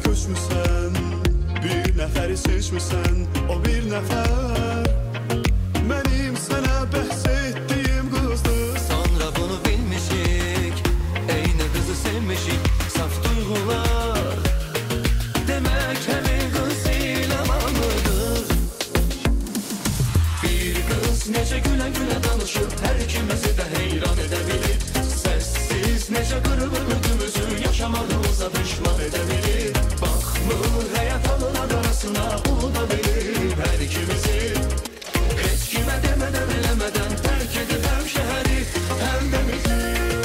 köçmüsən, bir nəfəri seçmisən, o bir nəfər mənim sənə bəhs etdiyim qızdır. Sonra bunu bilmişik, eyni qızı sevmişik, saf duyğular. Demək həmin qız ilamanıdır. Bir qız necə gülə-gülə danışır, hər ikimizi də heyran edə bilir. Səssiz necə qırılırdımızı yaşamağımıza düşman edə bilir. Baxmır həyat alına qarasına, unuda bilir hər ikimizi. Heç kimə demədən eləmədən tərk edib həm şəhəri, həm də bizi.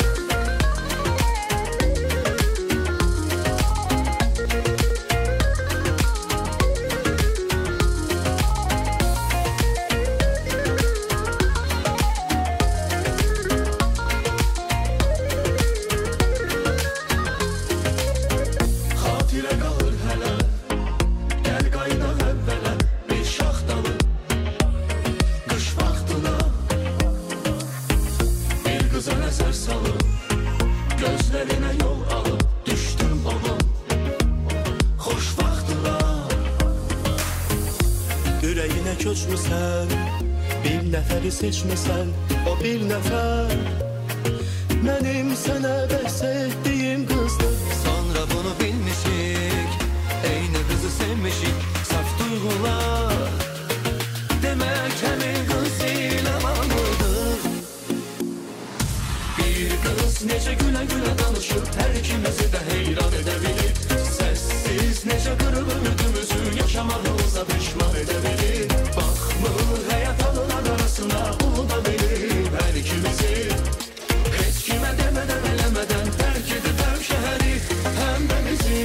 Xatirə qalır hələ, gəl qaynaq əvvələ, bir şaxtalı qış vaxtına. Bir qıza nəzər salıb, gözlərinə yol alıb, düşdüm onun xoş vaxtına. Ürəyinə köçmüsən, bir nəfəri seçmisən, o bir nəfər mənim sənə bəhs etdiyim qızdır. Sonra bunu bilmişik, eyni qızı sevmişik, saf duyğular. Demək həmin qız ilamanıdır. Bir qız necə gülə-gülə danışır, hər ikimizi də heyran edə bilir. Səssiz necə qırılır ümidimizi yaşamağımıza düşman edə bilir. Baxmır həyat alına qarasına, unuda bilir hər ikimizi. Heç kimə demədən eləmədən tərk edib həm şəhəri, həm də bizi.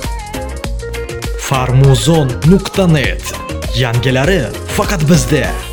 Farmuzon.net. Yangilari faqat bizda.